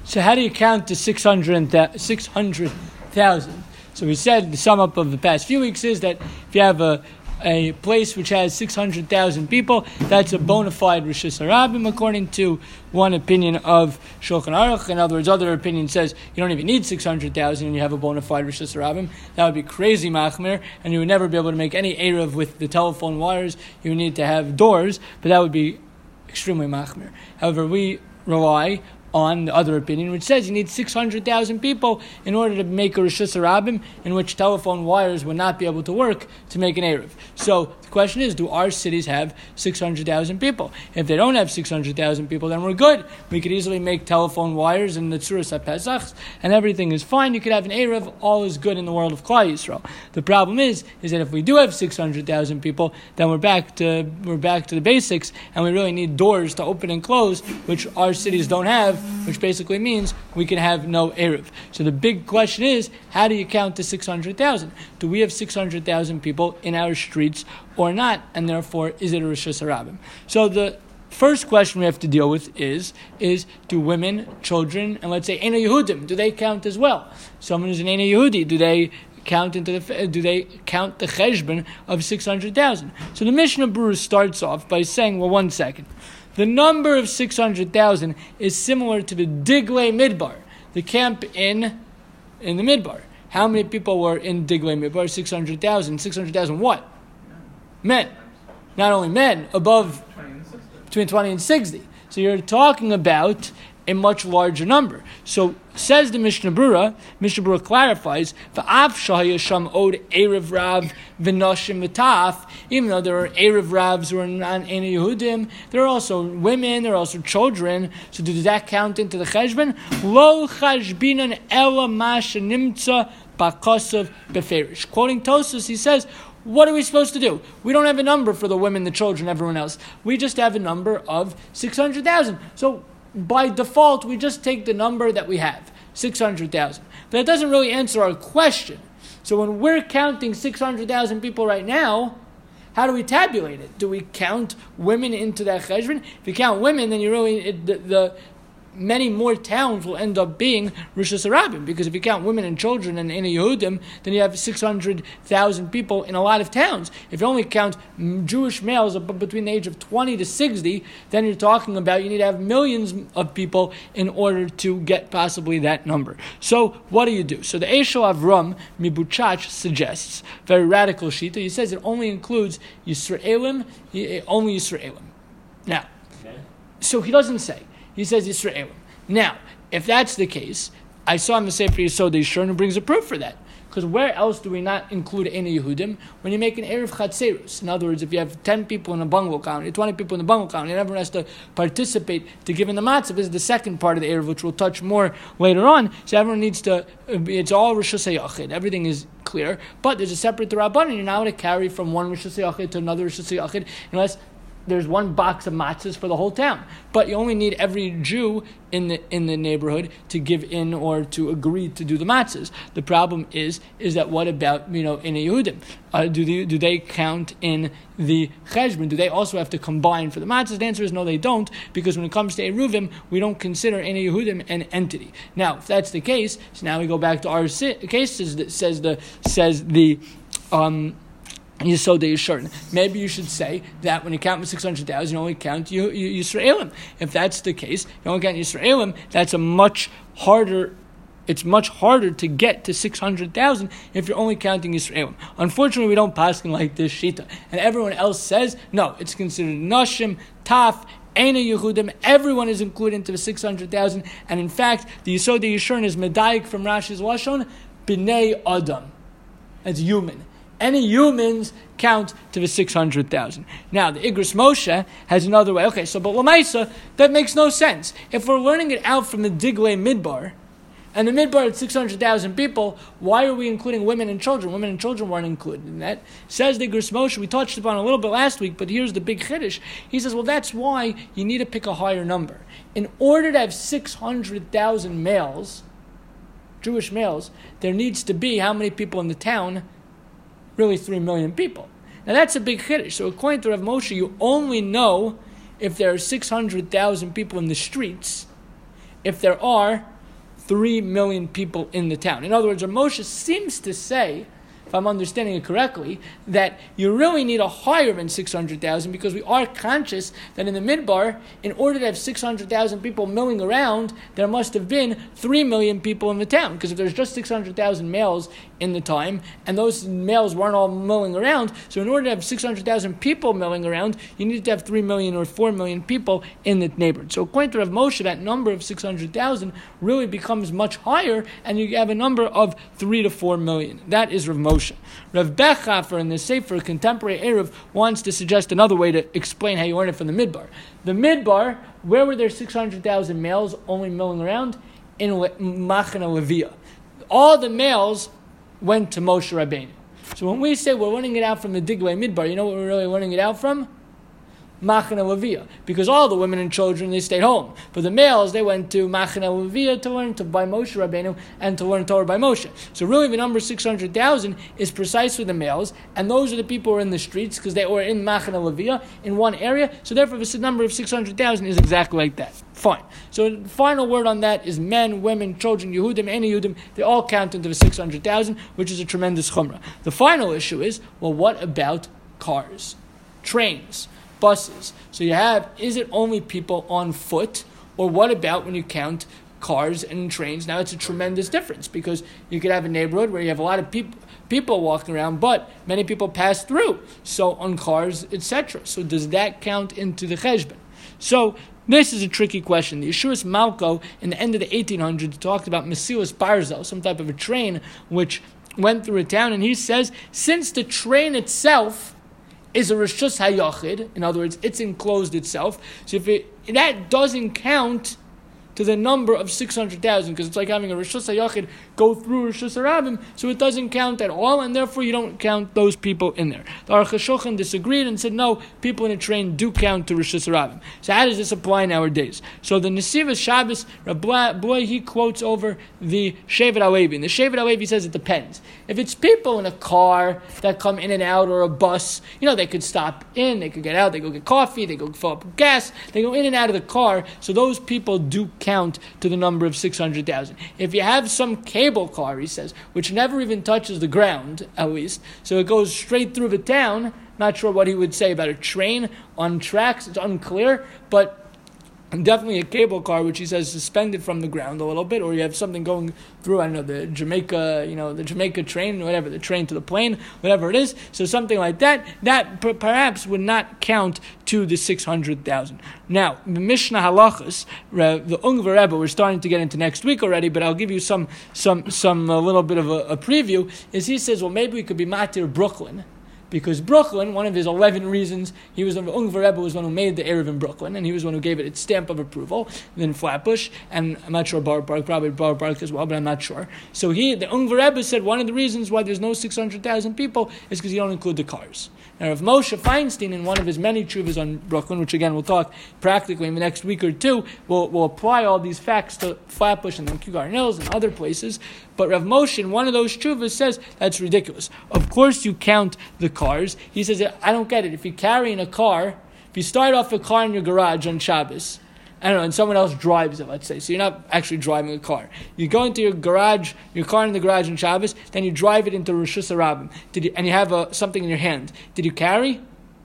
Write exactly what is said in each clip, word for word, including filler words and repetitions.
So how do you count to six hundred thousand? So we said the sum up of the past few weeks is that if you have a a place which has six hundred thousand people, that's a bona fide Rishus Harabim, according to one opinion of Shulchan Aruch. In other words, other opinion says you don't even need six hundred thousand and you have a bona fide Rishus Harabim. That would be crazy machmir, and you would never be able to make any Erev with the telephone wires. You would need to have doors, but that would be extremely machmir. However, we rely on the other opinion, which says you need six hundred thousand people in order to make a Rishus Harabim, in which telephone wires would not be able to work to make an Erev. So the question is, do our cities have six hundred thousand people? If they don't have six hundred thousand people, then we're good. We could easily make telephone wires in the Tzuras HaPesach, and everything is fine. You could have an Erev, all is good in the world of Klal Yisrael. The problem is, is that if we do have six hundred thousand people, then we're back to we're back to the basics, and we really need doors to open and close, which our cities don't have, which basically means we can have no Erev. So the big question is, how do you count to six hundred thousand? Do we have six hundred thousand people in our streets or not? And therefore, is it a Rishus Harabim? So the first question we have to deal with is, is do women, children, and let's say Eina Yehudim, do they count as well? Someone who's an Eina Yehudi, do they count into the do they count the cheshbon of six hundred thousand? So the Mishnah Berurah starts off by saying, well, one second. The number of six hundred thousand is similar to the Diglei Midbar, the camp in in the Midbar. How many people were in Diglei Midbar? six hundred thousand. six hundred thousand what? Men. Not only men, above between twenty and sixty. So you're talking about a much larger number. So says the Mishnah Berurah, Mishnah Berurah clarifies, V'av shahaya sham od erev rav v'noshim v'taf, even though there are erev ravs who are non Eina Yehudim, there are also women, there are also children. So does that count into the cheshbon? Lo chashbinan ela ma shenimtza b'kosav beferish. Quoting Tosfos, he says, what are we supposed to do? We don't have a number for the women, the children, everyone else. We just have a number of six hundred thousand. So by default, we just take the number that we have, six hundred thousand. But that doesn't really answer our question. So when we're counting six hundred thousand people right now, how do we tabulate it? Do we count women into that cheshbon? If you count women, then you really, it, the, the many more towns will end up being Rishus Harabim, because if you count women and children and Eina Yehudim, then you have six hundred thousand people in a lot of towns. If you only count Jewish males between the age of twenty to sixty, then you're talking about you need to have millions of people in order to get possibly that number. So what do you do? So the Eshel Avram Mibuchach suggests, very radical shita, he says it only includes Yisraelim, only Yisraelim. Now, so he doesn't say. He says Yisraelim. Now, if that's the case, I saw in the Sefer Yesod Yishurn who brings a proof for that. Because where else do we not include Eina Yehudim? When you make an Erev Chatzerus. In other words, if you have ten people in a bungalow colony, twenty people in the bungalow colony, and everyone has to participate to give in the matzah. This is the second part of the Erev, which we'll touch more later on. So everyone needs to, it's all Rishus HaYachid. Everything is clear. But there's a separate Rabbanan. You're now going to carry from one Rishus HaYachid to another Rishus HaYachid, unless there's one box of matzahs for the whole town. But you only need every Jew in the in the neighborhood to give in or to agree to do the matzahs. The problem is is that what about, you know, Eina Yehudim? Uh, do they do they count in the cheshbon? Do they also have to combine for the matzahs? The answer is no, they don't, because when it comes to Eruvim, we don't consider Eina Yehudim an entity. Now, if that's the case, so now we go back to our cases that says the says the um Yesod Yishurn. Maybe you should say that when you count with six hundred thousand, you only count Yisraelim. If that's the case, you only count Yisraelim, that's a much harder, it's much harder to get to six hundred thousand if you're only counting Yisraelim. Unfortunately, we don't paskin like this shita. And everyone else says, no, it's considered Nashim, Taf, Eina Yehudim, everyone is included into the six hundred thousand. And in fact, the Yesod Yishurn is Medayik from Rashi's Lashon, B'nei Adam. That's human. Any humans count to the six hundred thousand. Now, the Igros Moshe has another way. Okay, so, but Lamaisa, that makes no sense. If we're learning it out from the Diglei Midbar, and the Midbar had six hundred thousand people, why are we including women and children? Women and children weren't included in that. Says the Igros Moshe, we touched upon a little bit last week, but here's the big chiddush. He says, well, that's why you need to pick a higher number. In order to have six hundred thousand males, Jewish males, there needs to be how many people in the town? Really three million people. Now that's a big chiddush. So according to Rav Moshe, you only know if there are six hundred thousand people in the streets, if there are three million people in the town. In other words, Rav Moshe seems to say, if I'm understanding it correctly, that you really need a higher than six hundred thousand, because we are conscious that in the Midbar, in order to have six hundred thousand people milling around, there must have been three million people in the town. Because if there's just six hundred thousand males in the time, and those males weren't all milling around, so in order to have six hundred thousand people milling around, you need to have three million or four million people in the neighborhood. So according to Rav Moshe, that number of six hundred thousand really becomes much higher, and you have a number of three to four million. That is Rav Moshe. Rav Bechafer in the Sefer Contemporary Erev wants to suggest another way to explain how you learn it from the Midbar. The Midbar, where were there six hundred thousand males only milling around? In Le- Machane Leviah. All the males went to Moshe Rabbeinu. So when we say we're learning it out from the Diglei Midbar, you know what we're really learning it out from? Machane Leviah, because all the women and children, they stayed home. But the males, they went to Machane Leviah to learn to by Moshe Rabbeinu and to learn Torah by Moshe. So really the number six hundred thousand is precisely the males, and those are the people who are in the streets, because they were in Machane Leviah, in one area. So therefore the number of six hundred thousand is exactly like that. Fine. So the final word on that is men, women, children, Yehudim, and Yehudim, they all count into the six hundred thousand, which is a tremendous chumrah. The final issue is, well, what about cars, trains, buses? So you have, is it only people on foot, or what about when you count cars and trains? Now it's a tremendous difference, because you could have a neighborhood where you have a lot of people people walking around, but many people pass through, so on cars, et cetera. So does that count into the cheshbon? So this is a tricky question. The Yeshuas Malko, in the end of the eighteen hundreds, talked about Mesilas Barzel, some type of a train which went through a town, and he says, since the train itself is a Rishus HaYachid, in other words, it's enclosed itself, so if it, that doesn't count to the number of six hundred thousand, because it's like having a Rishus HaYachid go through Rishus HaRabim, so it doesn't count at all, and therefore you don't count those people in there. The Aruch HaShulchan disagreed and said, no, people in a train do count to Rishus HaRabim. So how does this apply nowadays? So the Nesivos Shabbos, Rabbi Boy, he quotes over the Shevet HaLevi, and the Shevet HaLevi says it depends. If it's people in a car that come in and out, or a bus, you know, they could stop in, they could get out, they go get coffee, they go fill up with gas, they go in and out of the car, so those people do count to the number of six hundred thousand. If you have some cable car, he says, which never even touches the ground, at least, so it goes straight through the town, not sure what he would say about a train on tracks, it's unclear, but definitely a cable car, which he says suspended from the ground a little bit, or you have something going through, I don't know, the Jamaica, you know, the Jamaica train, whatever, the train to the plane, whatever it is, so something like that, that per- perhaps would not count to the six hundred thousand. Now, the Mishnah Halachas, the Ungvar Rebbe, we're starting to get into next week already, but I'll give you some, some, some, a little bit of a, a preview, is he says, well, maybe we could be Matir Brooklyn, because Brooklyn, one of his eleven reasons, he was, Ungvar Rebbe was one who made the Erev in Brooklyn, and he was one who gave it its stamp of approval, and then Flatbush, and I'm not sure Bar Park, probably Bar Park as well, but I'm not sure. So he, the Ungvar Rebbe said one of the reasons why there's no six hundred thousand people is because you don't include the cars. Now, if Moshe Feinstein, in one of his many tshuvas on Brooklyn, which again we'll talk practically in the next week or two, will will apply all these facts to Flatbush and then Kew Garden Hills and other places, but Rav Moshe, in one of those tshuvas, says that's ridiculous. Of course you count the cars. He says, I don't get it. If you're carrying a car, if you start off a car in your garage on Shabbos, I don't know, and someone else drives it, let's say, so you're not actually driving a car. You go into your garage, your car in the garage on Shabbos, then you drive it into Rishus HaRabim, Did you, and you have a, something in your hand. Did you carry?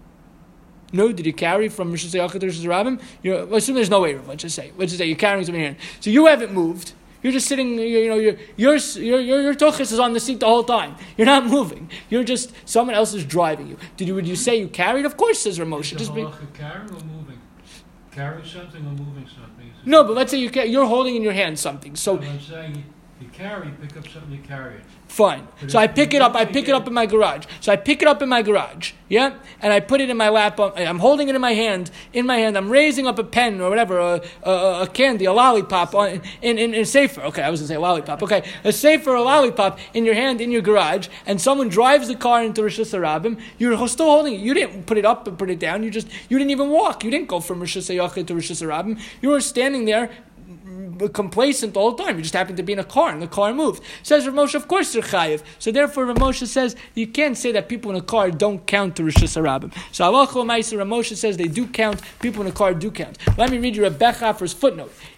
No, did you carry from Rishus HaYachid to Rishus HaRabim? You're, well, assume there's no way, let's just say. Let's just say you're carrying something in your hand. So you haven't moved. You're just sitting, you know, your your your your, your tuchus is on the seat the whole time. You're not moving. You're just, someone else is driving you. Did you, would you say you carried? Of course, says Ramosha. Just be carrying or moving? Carry something or moving something? No, but let's say you ca- you're holding in your hand something. So I'm saying you carry, pick up something, you carry it. Fine. So I pick it up. I pick it up in my garage. So I pick it up in my garage. Yeah, and I put it in my lap. I'm holding it in my hand. In my hand, I'm raising up a pen or whatever, a, a, a candy, a lollipop on, in, in in a safer. Okay, I was gonna say a lollipop. Okay, a safer, a lollipop in your hand in your garage, and someone drives the car into Rishus HaRabim. You're still holding it. You didn't put it up and put it down. You just you didn't even walk. You didn't go from Rishus HaYachid to Rishus HaRabim. You were standing there, complacent all the time. You just happened to be in a car, and the car moved. Says Rav Moshe, of course they're chayiv. So therefore, Rav Moshe says you can't say that people in a car don't count to Rishus HaRabim. So Halacha L'Maaseh, Rav Moshe says they do count. People in a car do count. Let me read you Rav Bechafer's footnote.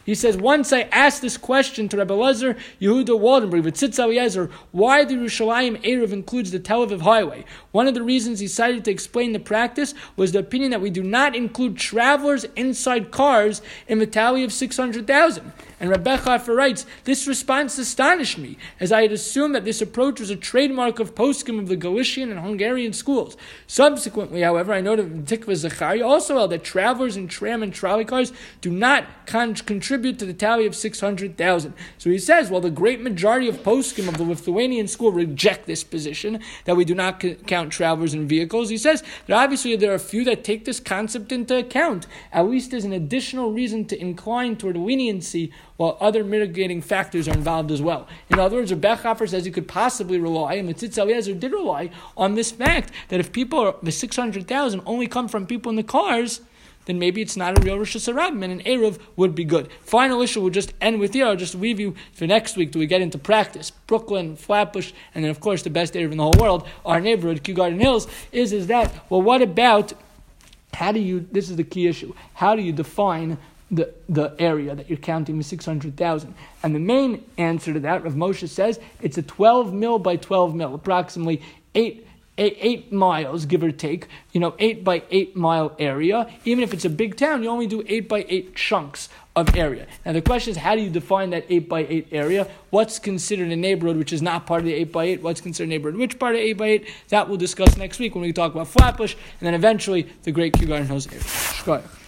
He says, once I asked this question to Rabbi Elazar Yehuda Waldenberg with Tzitz Eliezer, why the Yerushalayim Erev includes the Tel Aviv Highway. One of the reasons he cited to explain the practice was the opinion that we do not include travelers inside cars in the tally of six hundred thousand. And Rebbe Chafer writes, this response astonished me, as I had assumed that this approach was a trademark of poskim of the Galician and Hungarian schools. Subsequently, however, I noted that Tikva Zachariah also held that travelers in tram and trolley cars do not con- contribute to the tally of six hundred thousand. So he says, well, the great majority of poskim of the Lithuanian school reject this position, that we do not c- count travelers in vehicles. He says that obviously there are a few that take this concept into account. At least there's an additional reason to incline toward leniency, while other mitigating factors are involved as well. In other words, Rebbe Chafer says you could possibly rely, and the Tzitz Eliezer did rely, on this fact that if people, are, the six hundred thousand, only come from people in the cars, then maybe it's not a real Rosh Hashanah, and an Eruv would be good. Final issue, we'll just end with here. I'll just leave you for next week till we get into practice. Brooklyn, Flatbush, and then of course the best Eruv in the whole world, our neighborhood, Kew Garden Hills, is, is that, well, what about, how do you, this is the key issue, how do you define the the area that you're counting the six hundred thousand? And the main answer to that, Rav Moshe says, it's a twelve mil by twelve mil, approximately eight, eight, eight miles, give or take, you know, eight by eight mile area. Even if it's a big town, you only do eight by eight chunks of area. Now the question is, how do you define that eight by eight area? What's considered a neighborhood which is not part of the eight by eight? What's considered a neighborhood which part of eight by eight? That we'll discuss next week when we talk about Flatbush, and then eventually the great Kew Garden Hills area. Shkoyach.